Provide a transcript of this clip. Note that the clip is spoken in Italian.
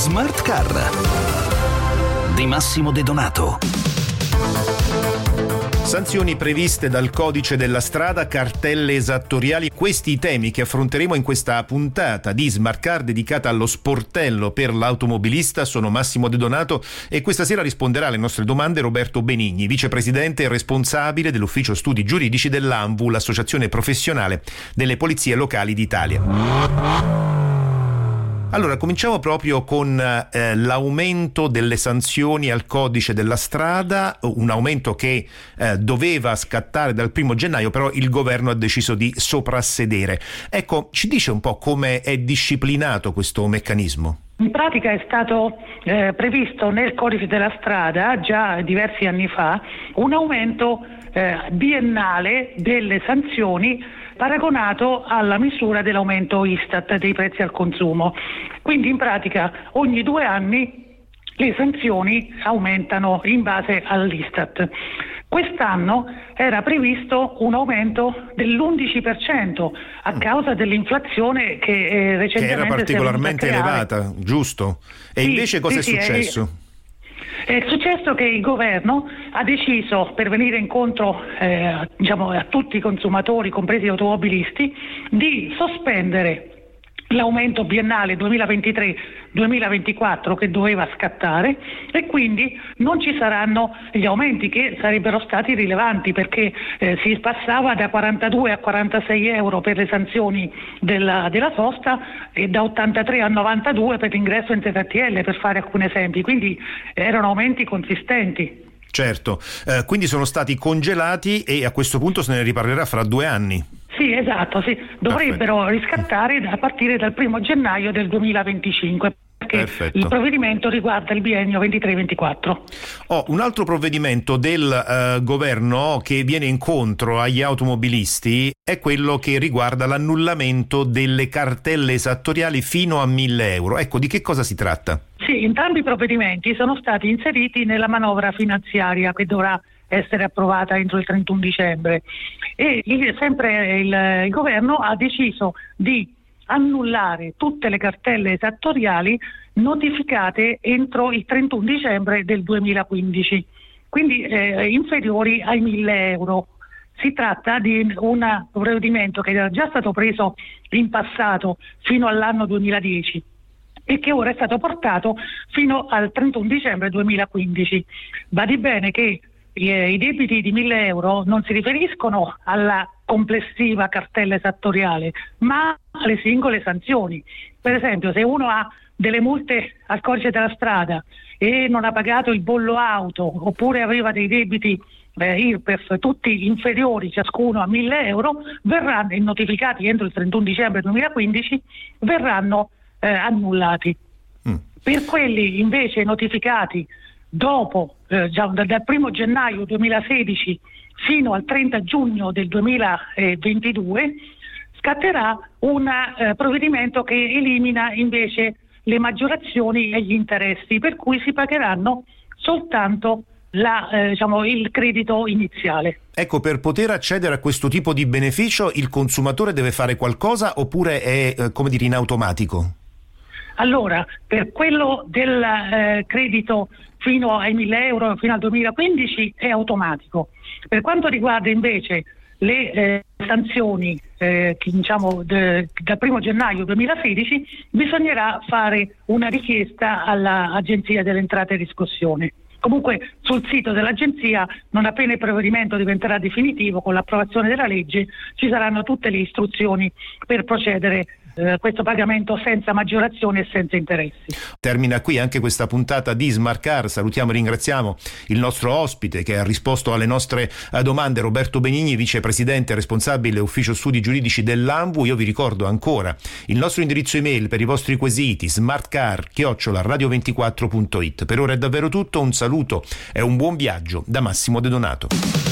Smart Car di Massimo De Donato. Sanzioni previste dal codice della strada, cartelle esattoriali, questi i temi che affronteremo in questa puntata di Smart Car dedicata allo sportello per l'automobilista. Sono Massimo De Donato e questa sera risponderà alle nostre domande Roberto Benigni, vicepresidente e responsabile dell'ufficio studi giuridici dell'ANVU, l'associazione professionale delle polizie locali d'Italia. Allora, cominciamo proprio con l'aumento delle sanzioni al codice della strada, un aumento che doveva scattare dal 1 gennaio, però il governo ha deciso di soprassedere. Ecco, ci dice un po' come è disciplinato questo meccanismo? In pratica è stato previsto nel codice della strada già diversi anni fa un aumento biennale delle sanzioni paragonato alla misura dell'aumento Istat dei prezzi al consumo. Quindi in pratica ogni 2 anni le sanzioni aumentano in base all'Istat. Quest'anno era previsto un aumento dell'11% a causa dell'inflazione che recentemente era particolarmente elevata, giusto? E sì, invece cosa è successo? È successo che il governo ha deciso, per venire incontro a tutti i consumatori, compresi gli automobilisti, di sospendere l'aumento biennale 2023-2024 che doveva scattare, e quindi non ci saranno gli aumenti che sarebbero stati rilevanti, perché si passava da 42 a 46 euro per le sanzioni della sosta e da 83 a 92 per l'ingresso in ZTL, per fare alcuni esempi, quindi erano aumenti consistenti. Certo, quindi sono stati congelati e a questo punto se ne riparlerà fra 2 anni. Sì, esatto, sì. Dovrebbero riscattare a partire dal 1 gennaio del 2025. Perché il provvedimento riguarda il biennio 23-24. Un altro provvedimento del governo che viene incontro agli automobilisti è quello che riguarda l'annullamento delle cartelle esattoriali fino a 1.000 euro. Ecco, di che cosa si tratta? Sì, entrambi i provvedimenti sono stati inseriti nella manovra finanziaria che dovrà essere approvata entro il 31 dicembre e sempre il governo ha deciso di annullare tutte le cartelle esattoriali notificate entro il 31 dicembre del 2015, quindi inferiori ai 1.000 euro. Si tratta di un provvedimento che era già stato preso in passato fino all'anno 2010 e che ora è stato portato fino al 31 dicembre 2015. Badi bene che i debiti di 1.000 euro non si riferiscono alla complessiva cartella esattoriale, ma alle singole sanzioni. Per esempio, se uno ha delle multe al codice della strada e non ha pagato il bollo auto, oppure aveva dei debiti IRPEF tutti inferiori ciascuno a 1.000 euro, verranno notificati entro il 31 dicembre 2015, verranno annullati. Per quelli invece notificati dopo, dal 1 gennaio 2016 fino al 30 giugno del 2022, scatterà un provvedimento che elimina invece le maggiorazioni e gli interessi, per cui si pagheranno soltanto il credito iniziale. Ecco, per poter accedere a questo tipo di beneficio il consumatore deve fare qualcosa oppure è in automatico? Allora, per quello del credito fino ai 1.000 euro fino al 2015 è automatico. Per quanto riguarda invece le sanzioni dal 1 gennaio 2016 bisognerà fare una richiesta all'Agenzia delle Entrate e Riscossione. Comunque sul sito dell'Agenzia, non appena il provvedimento diventerà definitivo con l'approvazione della legge, ci saranno tutte le istruzioni per procedere questo pagamento senza maggiorazione e senza interessi. Termina qui anche questa puntata di Smart Car. Salutiamo e ringraziamo il nostro ospite che ha risposto alle nostre domande, Roberto Benigni, vicepresidente e responsabile ufficio studi giuridici dell'ANVU. Io vi ricordo ancora il nostro indirizzo email per i vostri quesiti: smartcar@radio24.it. Per ora è davvero tutto, un saluto e un buon viaggio da Massimo De Donato.